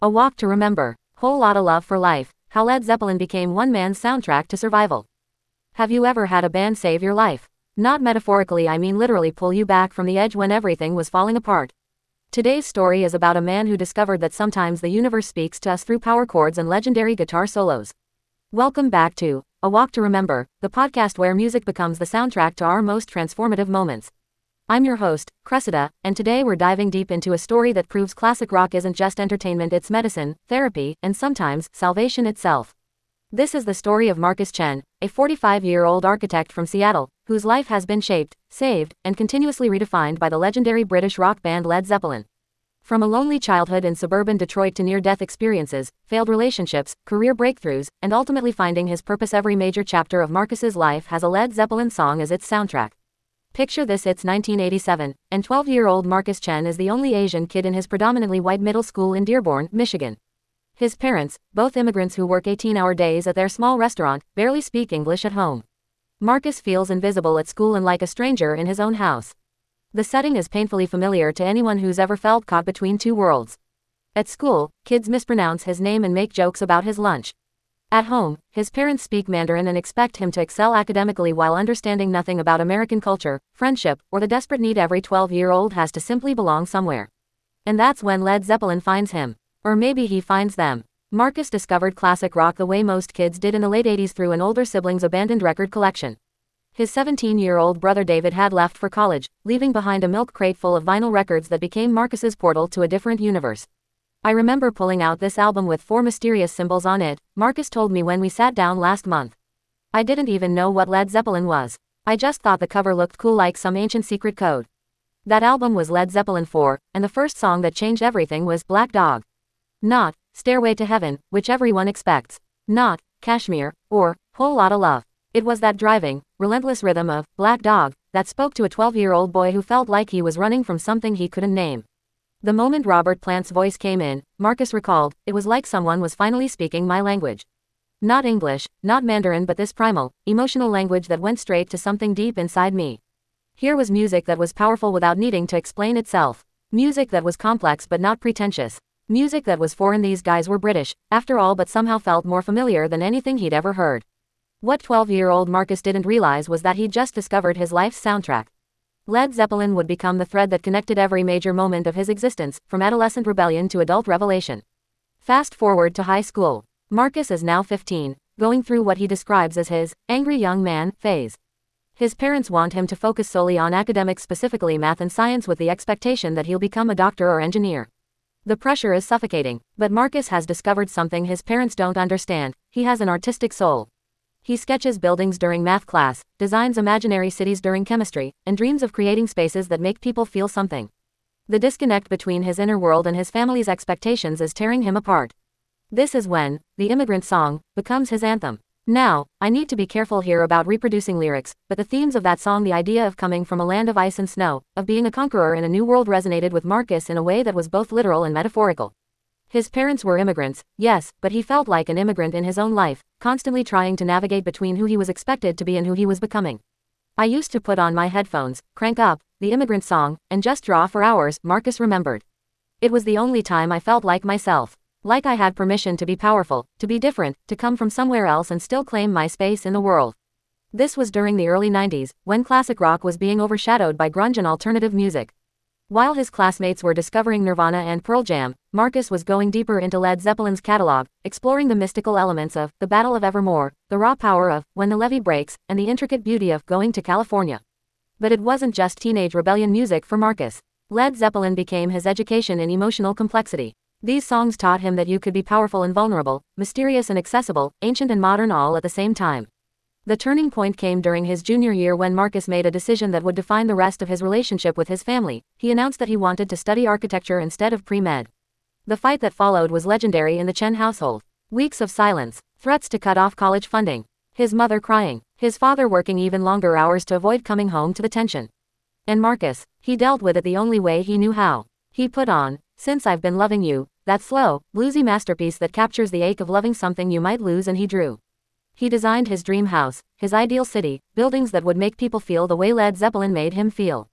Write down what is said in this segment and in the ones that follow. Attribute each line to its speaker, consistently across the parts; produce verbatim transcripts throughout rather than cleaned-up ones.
Speaker 1: A Walk to Remember. Whole Lotta Love for Life. How Led Zeppelin became one man's soundtrack to survival. Have you ever had a band save your life? Not metaphorically, I mean literally pull you back from the edge when everything was falling apart. Today's story is about a man who discovered that sometimes the universe speaks to us through power chords and legendary guitar solos. Welcome back to A Walk to Remember, the podcast where music becomes the soundtrack to our most transformative moments. I'm your host, Cressida, and today we're diving deep into a story that proves classic rock isn't just entertainment, it's medicine, therapy, and sometimes, salvation itself. This is the story of Marcus Chen, a forty-five-year-old architect from Seattle, whose life has been shaped, saved, and continuously redefined by the legendary British rock band Led Zeppelin. From a lonely childhood in suburban Detroit to near-death experiences, failed relationships, career breakthroughs, and ultimately finding his purpose, every major chapter of Marcus's life has a Led Zeppelin song as its soundtrack. Picture this: it's nineteen eighty-seven, and twelve-year-old Marcus Chen is the only Asian kid in his predominantly white middle school in Dearborn, Michigan. His parents, both immigrants who work eighteen-hour days at their small restaurant, barely speak English at home. Marcus feels invisible at school and like a stranger in his own house. The setting is painfully familiar to anyone who's ever felt caught between two worlds. At school, kids mispronounce his name and make jokes about his lunch. At home, his parents speak Mandarin and expect him to excel academically while understanding nothing about American culture, friendship, or the desperate need every twelve-year-old has to simply belong somewhere. And that's when Led Zeppelin finds him. Or maybe he finds them. Marcus discovered classic rock the way most kids did in the late eighties through an older sibling's abandoned record collection. His seventeen-year-old brother David had left for college, leaving behind a milk crate full of vinyl records that became Marcus's portal to a different universe. I remember pulling out this album with four mysterious symbols on it, Marcus told me when we sat down last month. I didn't even know what Led Zeppelin was. I just thought the cover looked cool, like some ancient secret code. That album was Led Zeppelin four, and the first song that changed everything was Black Dog. Not Stairway to Heaven, which everyone expects. Not Kashmir, or Whole Lotta Love. It was that driving, relentless rhythm of Black Dog that spoke to a twelve-year-old boy who felt like he was running from something he couldn't name. The moment Robert Plant's voice came in, Marcus recalled, it was like someone was finally speaking my language. Not English, not Mandarin, but this primal, emotional language that went straight to something deep inside me. Here was music that was powerful without needing to explain itself. Music that was complex but not pretentious. Music that was foreign. These guys were British, after all, but somehow felt more familiar than anything he'd ever heard. What twelve-year-old Marcus didn't realize was that he'd just discovered his life's soundtrack. Led Zeppelin would become the thread that connected every major moment of his existence, from adolescent rebellion to adult revelation. Fast forward to high school. Marcus is now fifteen, going through what he describes as his angry young man phase. His parents want him to focus solely on academics, specifically math and science, with the expectation that he'll become a doctor or engineer. The pressure is suffocating, but Marcus has discovered something his parents don't understand: he has an artistic soul. He sketches buildings during math class, designs imaginary cities during chemistry, and dreams of creating spaces that make people feel something. The disconnect between his inner world and his family's expectations is tearing him apart. This is when The Immigrant Song becomes his anthem. Now, I need to be careful here about reproducing lyrics, but the themes of that song, the idea of coming from a land of ice and snow, of being a conqueror in a new world, resonated with Marcus in a way that was both literal and metaphorical. His parents were immigrants, yes, but he felt like an immigrant in his own life, constantly trying to navigate between who he was expected to be and who he was becoming. I used to put on my headphones, crank up The Immigrant Song, and just draw for hours, Marcus remembered. It was the only time I felt like myself. Like I had permission to be powerful, to be different, to come from somewhere else and still claim my space in the world. This was during the early nineties, when classic rock was being overshadowed by grunge and alternative music. While his classmates were discovering Nirvana and Pearl Jam, Marcus was going deeper into Led Zeppelin's catalog, exploring the mystical elements of The Battle of Evermore, the raw power of When the Levee Breaks, and the intricate beauty of Going to California. But it wasn't just teenage rebellion music for Marcus. Led Zeppelin became his education in emotional complexity. These songs taught him that you could be powerful and vulnerable, mysterious and accessible, ancient and modern, all at the same time. The turning point came during his junior year when Marcus made a decision that would define the rest of his relationship with his family. He announced that he wanted to study architecture instead of pre-med. The fight that followed was legendary in the Chen household. Weeks of silence, threats to cut off college funding, his mother crying, his father working even longer hours to avoid coming home to the tension. And Marcus, he dealt with it the only way he knew how. He put on Since I've Been Loving You, that slow, bluesy masterpiece that captures the ache of loving something you might lose, and he drew. He designed his dream house, his ideal city, buildings that would make people feel the way Led Zeppelin made him feel.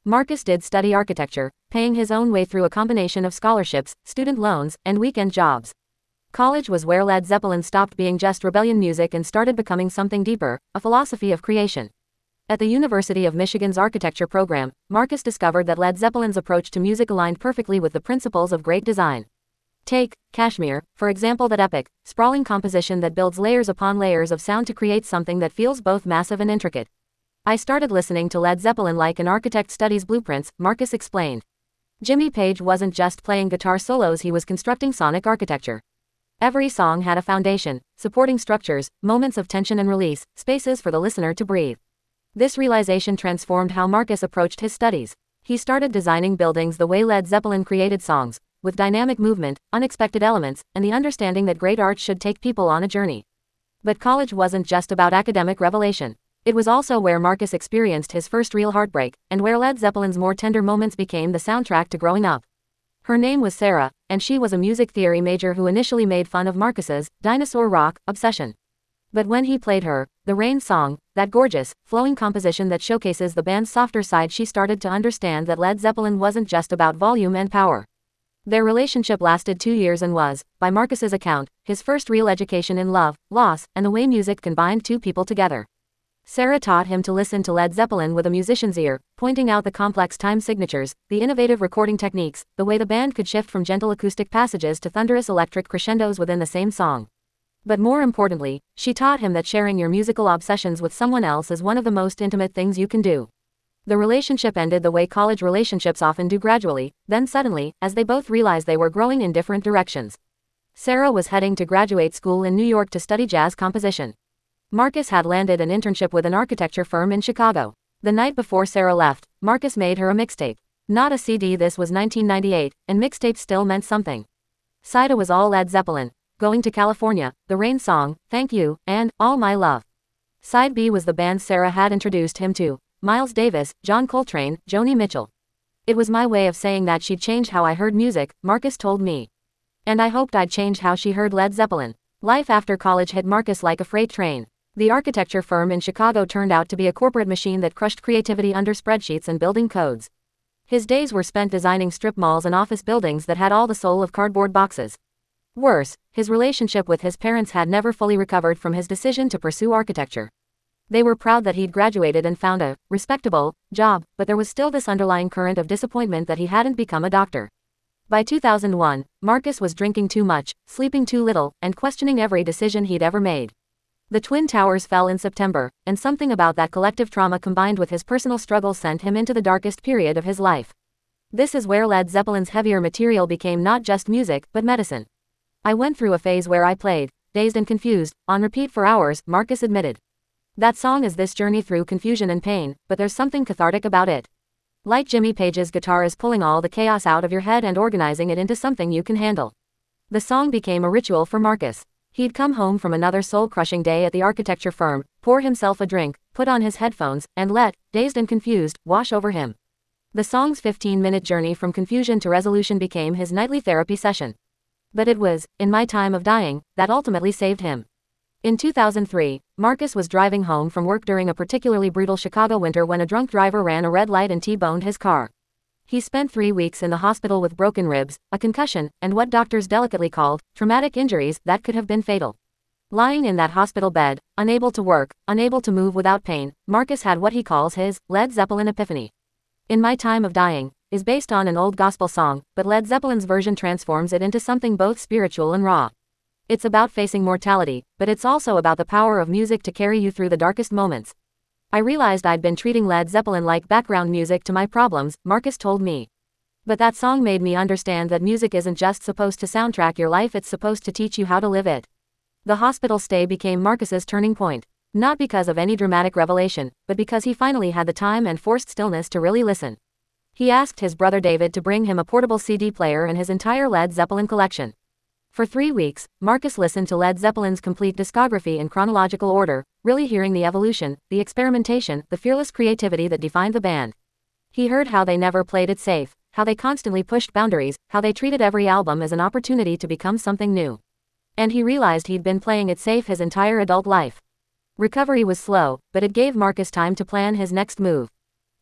Speaker 1: Marcus did study architecture, paying his own way through a combination of scholarships, student loans, and weekend jobs. College was where Led Zeppelin stopped being just rebellion music and started becoming something deeper, a philosophy of creation. At the University of Michigan's architecture program, Marcus discovered that Led Zeppelin's approach to music aligned perfectly with the principles of great design. Take Kashmir, for example, that epic, sprawling composition that builds layers upon layers of sound to create something that feels both massive and intricate. I started listening to Led Zeppelin like an architect studies blueprints, Marcus explained. Jimmy Page wasn't just playing guitar solos, he was constructing sonic architecture. Every song had a foundation, supporting structures, moments of tension and release, spaces for the listener to breathe. This realization transformed how Marcus approached his studies. He started designing buildings the way Led Zeppelin created songs, with dynamic movement, unexpected elements, and the understanding that great art should take people on a journey. But college wasn't just about academic revelation. It was also where Marcus experienced his first real heartbreak, and where Led Zeppelin's more tender moments became the soundtrack to growing up. Her name was Sarah, and she was a music theory major who initially made fun of Marcus's dinosaur rock obsession. But when he played her, the Rain song, that gorgeous, flowing composition that showcases the band's softer side, she started to understand that Led Zeppelin wasn't just about volume and power. Their relationship lasted two years and was, by Marcus's account, his first real education in love, loss, and the way music can bind two people together. Sarah taught him to listen to Led Zeppelin with a musician's ear, pointing out the complex time signatures, the innovative recording techniques, the way the band could shift from gentle acoustic passages to thunderous electric crescendos within the same song. But more importantly, she taught him that sharing your musical obsessions with someone else is one of the most intimate things you can do. The relationship ended the way college relationships often do, gradually, then suddenly, as they both realized they were growing in different directions. Sarah was heading to graduate school in New York to study jazz composition. Marcus had landed an internship with an architecture firm in Chicago. The night before Sarah left, Marcus made her a mixtape. Not a C D. This was nineteen ninety-eight, and mixtapes still meant something. Side A was all Led Zeppelin, Going to California, the Rain song, Thank You, and All My Love. Side B was the band Sarah had introduced him to, Miles Davis, John Coltrane, Joni Mitchell. It was my way of saying that she'd changed how I heard music, Marcus told me. And I hoped I'd changed how she heard Led Zeppelin. Life after college hit Marcus like a freight train. The architecture firm in Chicago turned out to be a corporate machine that crushed creativity under spreadsheets and building codes. His days were spent designing strip malls and office buildings that had all the soul of cardboard boxes. Worse, his relationship with his parents had never fully recovered from his decision to pursue architecture. They were proud that he'd graduated and found a respectable job, but there was still this underlying current of disappointment that he hadn't become a doctor. By two thousand one, Marcus was drinking too much, sleeping too little, and questioning every decision he'd ever made. The Twin Towers fell in September, and something about that collective trauma combined with his personal struggles sent him into the darkest period of his life. This is where Led Zeppelin's heavier material became not just music, but medicine. I went through a phase where I played, dazed and confused, on repeat for hours, Marcus admitted. That song is this journey through confusion and pain, but there's something cathartic about it. Like Jimmy Page's guitar is pulling all the chaos out of your head and organizing it into something you can handle. The song became a ritual for Marcus. He'd come home from another soul-crushing day at the architecture firm, pour himself a drink, put on his headphones, and let, dazed and confused, wash over him. The song's fifteen-minute journey from confusion to resolution became his nightly therapy session. But it was, in my time of dying, that ultimately saved him. In two thousand three, Marcus was driving home from work during a particularly brutal Chicago winter when a drunk driver ran a red light and T-boned his car. He spent three weeks in the hospital with broken ribs, a concussion, and what doctors delicately called traumatic injuries that could have been fatal. Lying in that hospital bed, unable to work, unable to move without pain, Marcus had what he calls his Led Zeppelin epiphany. In My Time of Dying is based on an old gospel song, but Led Zeppelin's version transforms it into something both spiritual and raw. It's about facing mortality, but it's also about the power of music to carry you through the darkest moments. I realized I'd been treating Led Zeppelin like background music to my problems, Marcus told me. But that song made me understand that music isn't just supposed to soundtrack your life, it's supposed to teach you how to live it. The hospital stay became Marcus's turning point. Not because of any dramatic revelation, but because he finally had the time and forced stillness to really listen. He asked his brother David to bring him a portable C D player and his entire Led Zeppelin collection. For three weeks, Marcus listened to Led Zeppelin's complete discography in chronological order, really hearing the evolution, the experimentation, the fearless creativity that defined the band. He heard how they never played it safe, how they constantly pushed boundaries, how they treated every album as an opportunity to become something new. And he realized he'd been playing it safe his entire adult life. Recovery was slow, but it gave Marcus time to plan his next move.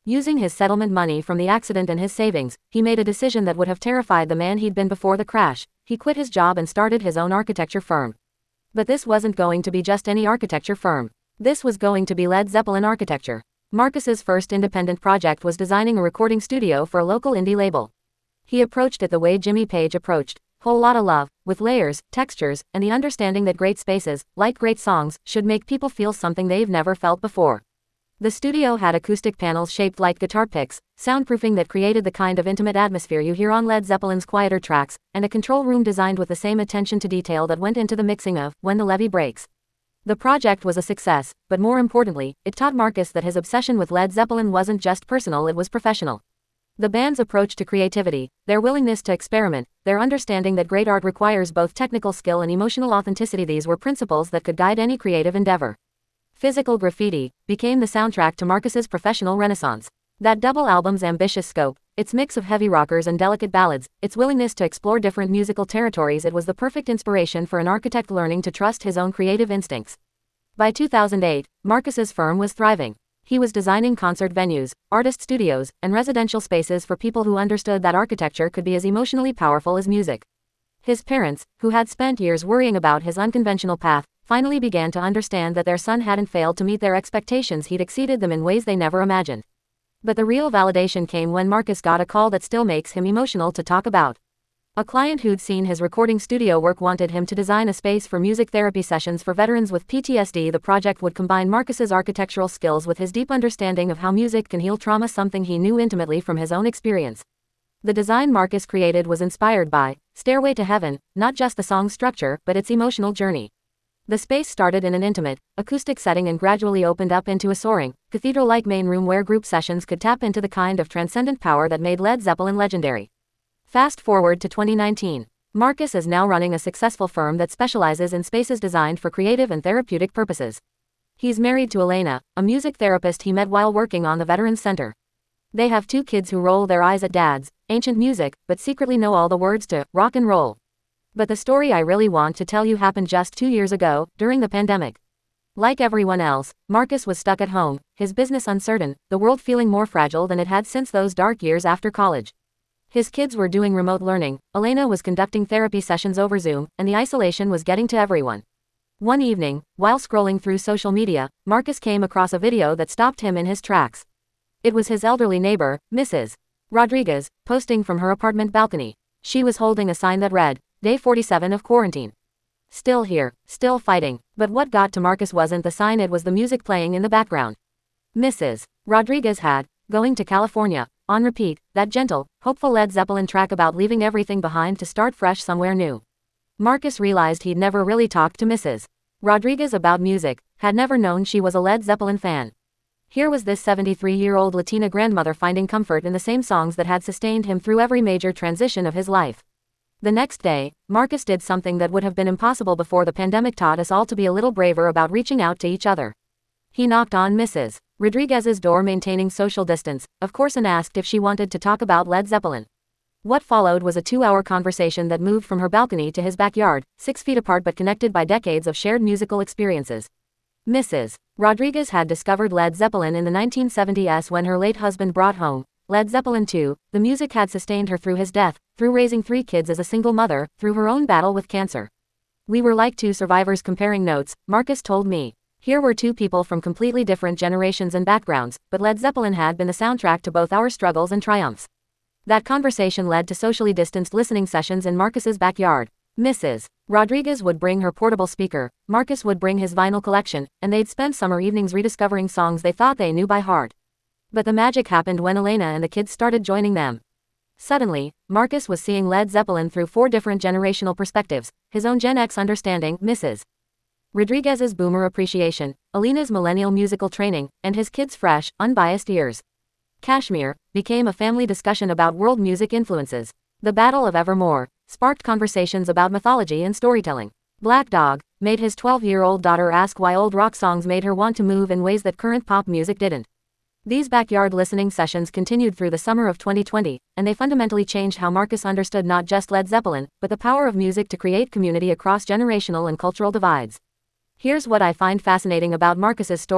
Speaker 1: Using his settlement money from the accident and his savings, he made a decision that would have terrified the man he'd been before the crash. He quit his job and started his own architecture firm. But this wasn't going to be just any architecture firm. This was going to be Led Zeppelin Architecture. Marcus's first independent project was designing a recording studio for a local indie label. He approached it the way Jimmy Page approached, Whole Lotta Love, with layers, textures, and the understanding that great spaces, like great songs, should make people feel something they've never felt before. The studio had acoustic panels shaped like guitar picks, soundproofing that created the kind of intimate atmosphere you hear on Led Zeppelin's quieter tracks, and a control room designed with the same attention to detail that went into the mixing of When the Levee Breaks. The project was a success, but more importantly, it taught Marcus that his obsession with Led Zeppelin wasn't just personal, it was professional. The band's approach to creativity, their willingness to experiment, their understanding that great art requires both technical skill and emotional authenticity, these were principles that could guide any creative endeavor. Physical Graffiti became the soundtrack to Marcus's professional renaissance. That double album's ambitious scope, its mix of heavy rockers and delicate ballads, its willingness to explore different musical territories, it was the perfect inspiration for an architect learning to trust his own creative instincts. By two thousand eight, Marcus's firm was thriving. He was designing concert venues, artist studios, and residential spaces for people who understood that architecture could be as emotionally powerful as music. His parents, who had spent years worrying about his unconventional path, finally began to understand that their son hadn't failed to meet their expectations, he'd exceeded them in ways they never imagined. But the real validation came when Marcus got a call that still makes him emotional to talk about. A client who'd seen his recording studio work wanted him to design a space for music therapy sessions for veterans with P T S D. The project would combine Marcus's architectural skills with his deep understanding of how music can heal trauma, something he knew intimately from his own experience. The design Marcus created was inspired by Stairway to Heaven, not just the song's structure, but its emotional journey. The space started in an intimate, acoustic setting and gradually opened up into a soaring, cathedral-like main room where group sessions could tap into the kind of transcendent power that made Led Zeppelin legendary. Fast forward to twenty nineteen. Marcus is now running a successful firm that specializes in spaces designed for creative and therapeutic purposes. He's married to Elena, a music therapist he met while working on the Veterans Center. They have two kids who roll their eyes at Dad's ancient music, but secretly know all the words to rock and roll. But the story I really want to tell you happened just two years ago, during the pandemic. Like everyone else, Marcus was stuck at home, his business uncertain, the world feeling more fragile than it had since those dark years after college. His kids were doing remote learning, Elena was conducting therapy sessions over Zoom, and the isolation was getting to everyone. One evening, while scrolling through social media, Marcus came across a video that stopped him in his tracks. It was his elderly neighbor, Missus Rodriguez, posting from her apartment balcony. She was holding a sign that read, Day forty-seven of quarantine. Still here, still fighting. But what got to Marcus wasn't the sign, it was the music playing in the background. Missus Rodriguez had Going to California on repeat, that gentle, hopeful Led Zeppelin track about leaving everything behind to start fresh somewhere new. Marcus realized he'd never really talked to Missus Rodriguez about music, had never known she was a Led Zeppelin fan. Here was this seventy-three-year-old Latina grandmother finding comfort in the same songs that had sustained him through every major transition of his life. The next day, Marcus did something that would have been impossible before the pandemic, taught us all to be a little braver about reaching out to each other. He knocked on Missus Rodriguez's door, maintaining social distance, of course, and asked if she wanted to talk about Led Zeppelin. What followed was a two-hour conversation that moved from her balcony to his backyard, six feet apart but connected by decades of shared musical experiences. Missus Rodriguez had discovered Led Zeppelin in the nineteen seventies when her late husband brought home Led Zeppelin two. The music had sustained her through his death, through raising three kids as a single mother, through her own battle with cancer. We were like two survivors comparing notes, Marcus told me. Here were two people from completely different generations and backgrounds, but Led Zeppelin had been the soundtrack to both our struggles and triumphs. That conversation led to socially distanced listening sessions in Marcus's backyard. Missus Rodriguez would bring her portable speaker, Marcus would bring his vinyl collection, and they'd spend summer evenings rediscovering songs they thought they knew by heart. But the magic happened when Elena and the kids started joining them. Suddenly, Marcus was seeing Led Zeppelin through four different generational perspectives, his own Gen X understanding, Missus Rodriguez's boomer appreciation, Elena's millennial musical training, and his kids' fresh, unbiased ears. Kashmir became a family discussion about world music influences. The Battle of Evermore sparked conversations about mythology and storytelling. Black Dog made his twelve-year-old daughter ask why old rock songs made her want to move in ways that current pop music didn't. These backyard listening sessions continued through the summer of twenty twenty, and they fundamentally changed how Marcus understood not just Led Zeppelin, but the power of music to create community across generational and cultural divides. Here's what I find fascinating about Marcus's story.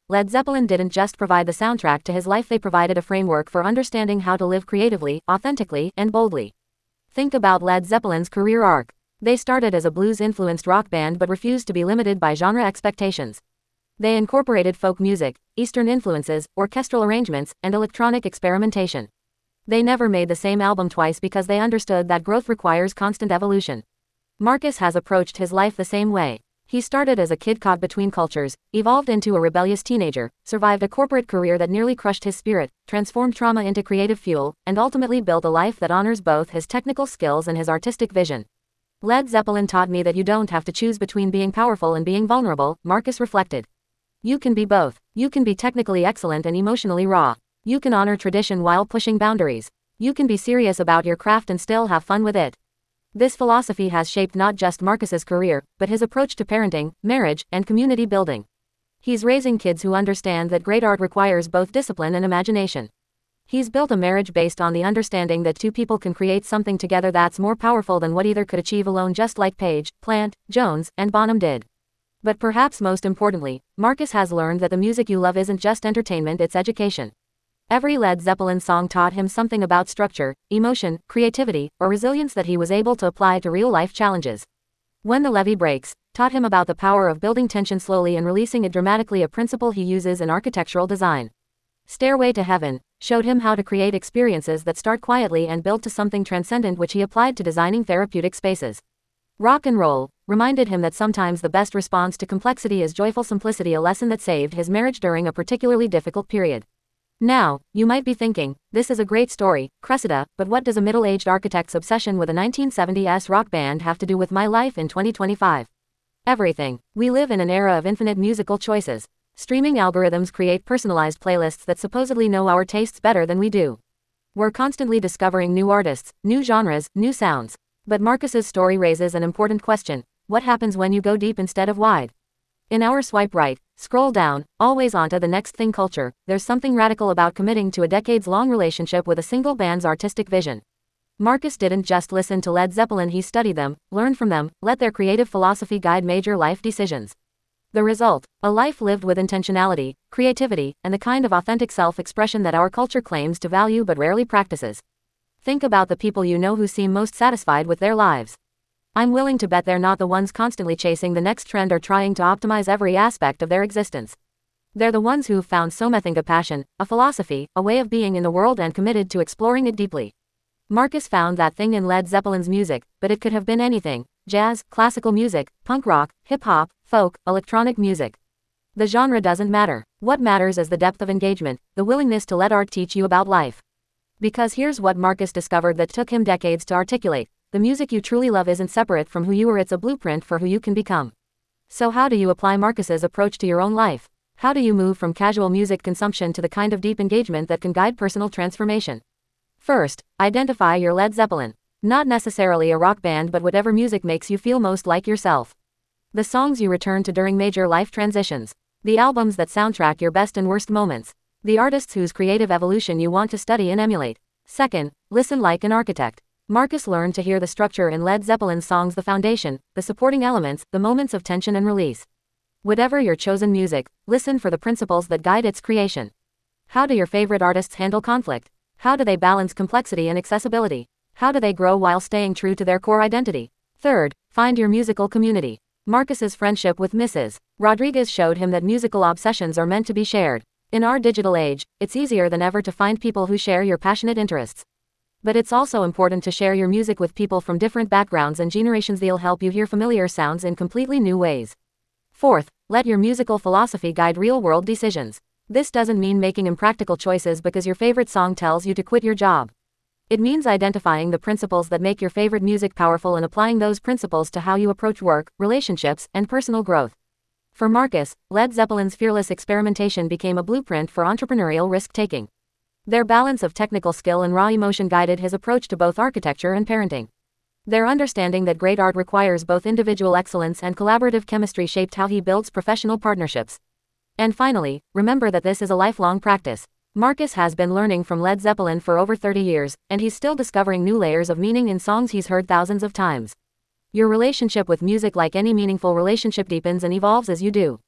Speaker 1: Led Zeppelin didn't just provide the soundtrack to his life, they provided a framework for understanding how to live creatively, authentically, and boldly. Think about Led Zeppelin's career arc. They started as a blues-influenced rock band but refused to be limited by genre expectations. They incorporated folk music, Eastern influences, orchestral arrangements, and electronic experimentation. They never made the same album twice because they understood that growth requires constant evolution. Marcus has approached his life the same way. He started as a kid caught between cultures, evolved into a rebellious teenager, survived a corporate career that nearly crushed his spirit, transformed trauma into creative fuel, and ultimately built a life that honors both his technical skills and his artistic vision. Led Zeppelin taught me that you don't have to choose between being powerful and being vulnerable, Marcus reflected. You can be both. You can be technically excellent and emotionally raw. You can honor tradition while pushing boundaries. You can be serious about your craft and still have fun with it. This philosophy has shaped not just Marcus's career, but his approach to parenting, marriage, and community building. He's raising kids who understand that great art requires both discipline and imagination. He's built a marriage based on the understanding that two people can create something together that's more powerful than what either could achieve alone, just like Page, Plant, Jones, and Bonham did. But perhaps most importantly, Marcus has learned that the music you love isn't just entertainment, it's education. Every Led Zeppelin song taught him something about structure, emotion, creativity, or resilience that he was able to apply to real-life challenges. When the Levee Breaks taught him about the power of building tension slowly and releasing it dramatically, a principle he uses in architectural design. Stairway to Heaven showed him how to create experiences that start quietly and build to something transcendent, which he applied to designing therapeutic spaces. Rock and Roll reminded him that sometimes the best response to complexity is joyful simplicity, a lesson that saved his marriage during a particularly difficult period. Now, you might be thinking, this is a great story, Cressida, but what does a middle-aged architect's obsession with a nineteen seventies rock band have to do with my life in twenty twenty-five? Everything. We live in an era of infinite musical choices. Streaming algorithms create personalized playlists that supposedly know our tastes better than we do. We're constantly discovering new artists, new genres, new sounds. But Marcus's story raises an important question. What happens when you go deep instead of wide? In our swipe right, scroll down, always onto the next thing culture, there's something radical about committing to a decades-long relationship with a single band's artistic vision. Marcus didn't just listen to Led Zeppelin, he studied them, learned from them, let their creative philosophy guide major life decisions. The result, a life lived with intentionality, creativity, and the kind of authentic self-expression that our culture claims to value but rarely practices. Think about the people you know who seem most satisfied with their lives. I'm willing to bet they're not the ones constantly chasing the next trend or trying to optimize every aspect of their existence. They're the ones who've found something, a passion, a philosophy, a way of being in the world and committed to exploring it deeply. Marcus found that thing in Led Zeppelin's music, but it could have been anything: jazz, classical music, punk rock, hip-hop, folk, electronic music. The genre doesn't matter. What matters is the depth of engagement, the willingness to let art teach you about life. Because here's what Marcus discovered that took him decades to articulate: the music you truly love isn't separate from who you are, it's a blueprint for who you can become. So how do you apply Marcus's approach to your own life? How do you move from casual music consumption to the kind of deep engagement that can guide personal transformation? First, identify your Led Zeppelin. Not necessarily a rock band, but whatever music makes you feel most like yourself. The songs you return to during major life transitions. The albums that soundtrack your best and worst moments. The artists whose creative evolution you want to study and emulate. Second, listen like an architect. Marcus learned to hear the structure in Led Zeppelin's songs, the foundation, the supporting elements, the moments of tension and release. Whatever your chosen music, listen for the principles that guide its creation. How do your favorite artists handle conflict? How do they balance complexity and accessibility? How do they grow while staying true to their core identity? Third, find your musical community. Marcus's friendship with Missus Rodriguez showed him that musical obsessions are meant to be shared. In our digital age, it's easier than ever to find people who share your passionate interests. But it's also important to share your music with people from different backgrounds and generations. They'll help you hear familiar sounds in completely new ways. Fourth, let your musical philosophy guide real-world decisions. This doesn't mean making impractical choices because your favorite song tells you to quit your job. It means identifying the principles that make your favorite music powerful and applying those principles to how you approach work, relationships, and personal growth. For Marcus, Led Zeppelin's fearless experimentation became a blueprint for entrepreneurial risk-taking. Their balance of technical skill and raw emotion guided his approach to both architecture and parenting. Their understanding that great art requires both individual excellence and collaborative chemistry shaped how he builds professional partnerships. And finally, remember that this is a lifelong practice. Marcus has been learning from Led Zeppelin for over thirty years, and he's still discovering new layers of meaning in songs he's heard thousands of times. Your relationship with music, like any meaningful relationship, deepens and evolves as you do.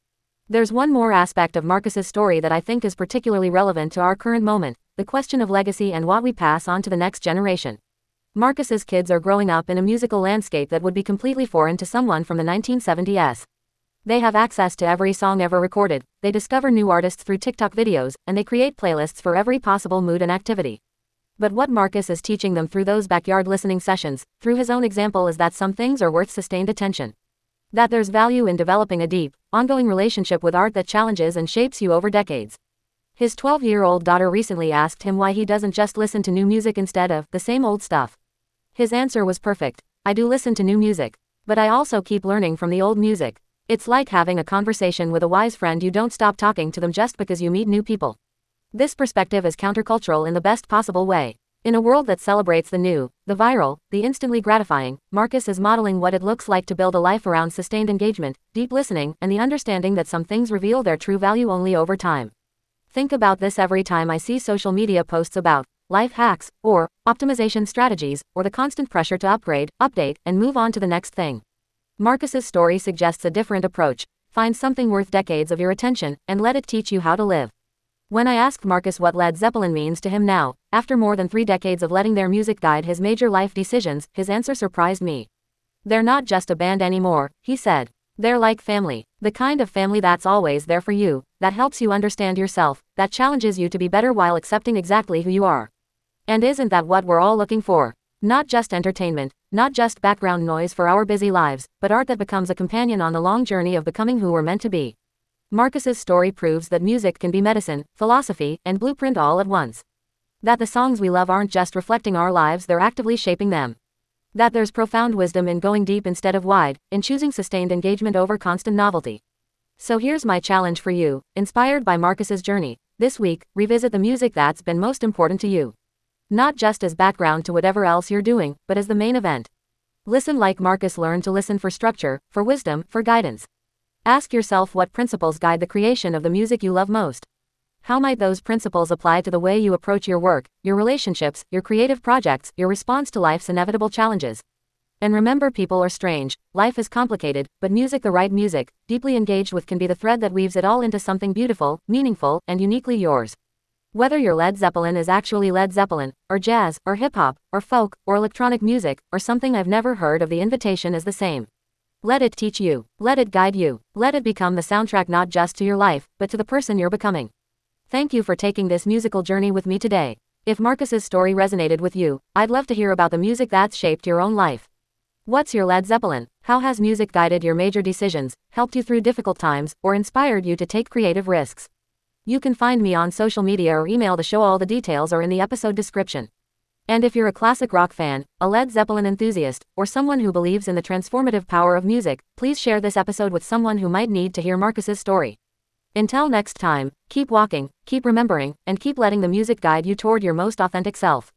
Speaker 1: There's one more aspect of Marcus's story that I think is particularly relevant to our current moment, the question of legacy and what we pass on to the next generation. Marcus's kids are growing up in a musical landscape that would be completely foreign to someone from the nineteen seventies. They have access to every song ever recorded, they discover new artists through TikTok videos, and they create playlists for every possible mood and activity. But what Marcus is teaching them through those backyard listening sessions, through his own example, is that some things are worth sustained attention. That there's value in developing a deep, ongoing relationship with art that challenges and shapes you over decades. His twelve-year-old daughter recently asked him why he doesn't just listen to new music instead of the same old stuff. His answer was perfect. I do listen to new music, but I also keep learning from the old music. It's like having a conversation with a wise friend. You don't stop talking to them just because you meet new people. This perspective is countercultural in the best possible way. In a world that celebrates the new, the viral, the instantly gratifying, Marcus is modeling what it looks like to build a life around sustained engagement, deep listening, and the understanding that some things reveal their true value only over time. Think about this every time I see social media posts about life hacks, or optimization strategies, or the constant pressure to upgrade, update, and move on to the next thing. Marcus's story suggests a different approach. Find something worth decades of your attention, and let it teach you how to live. When I asked Marcus what Led Zeppelin means to him now, after more than three decades of letting their music guide his major life decisions, his answer surprised me. They're not just a band anymore, he said. They're like family. The kind of family that's always there for you, that helps you understand yourself, that challenges you to be better while accepting exactly who you are. And isn't that what we're all looking for? Not just entertainment, not just background noise for our busy lives, but art that becomes a companion on the long journey of becoming who we're meant to be. Marcus's story proves that music can be medicine, philosophy, and blueprint all at once. That the songs we love aren't just reflecting our lives, they're actively shaping them. That there's profound wisdom in going deep instead of wide, in choosing sustained engagement over constant novelty. So here's my challenge for you, inspired by Marcus's journey. This week, revisit the music that's been most important to you. Not just as background to whatever else you're doing, but as the main event. Listen like Marcus learned to listen for structure, for wisdom, for guidance. Ask yourself what principles guide the creation of the music you love most. How might those principles apply to the way you approach your work, your relationships, your creative projects, your response to life's inevitable challenges? And remember, people are strange, life is complicated, but music, the right music, deeply engaged with, can be the thread that weaves it all into something beautiful, meaningful, and uniquely yours. Whether your Led Zeppelin is actually Led Zeppelin, or jazz, or hip-hop, or folk, or electronic music, or something I've never heard of, the invitation is the same. Let it teach you. Let it guide you. Let it become the soundtrack not just to your life, but to the person you're becoming. Thank you for taking this musical journey with me today. If Marcus's story resonated with you, I'd love to hear about the music that's shaped your own life. What's your Led Zeppelin? How has music guided your major decisions, helped you through difficult times, or inspired you to take creative risks? You can find me on social media or email the show. All the details are in the episode description. And if you're a classic rock fan, a Led Zeppelin enthusiast, or someone who believes in the transformative power of music, please share this episode with someone who might need to hear Marcus's story. Until next time, keep walking, keep remembering, and keep letting the music guide you toward your most authentic self.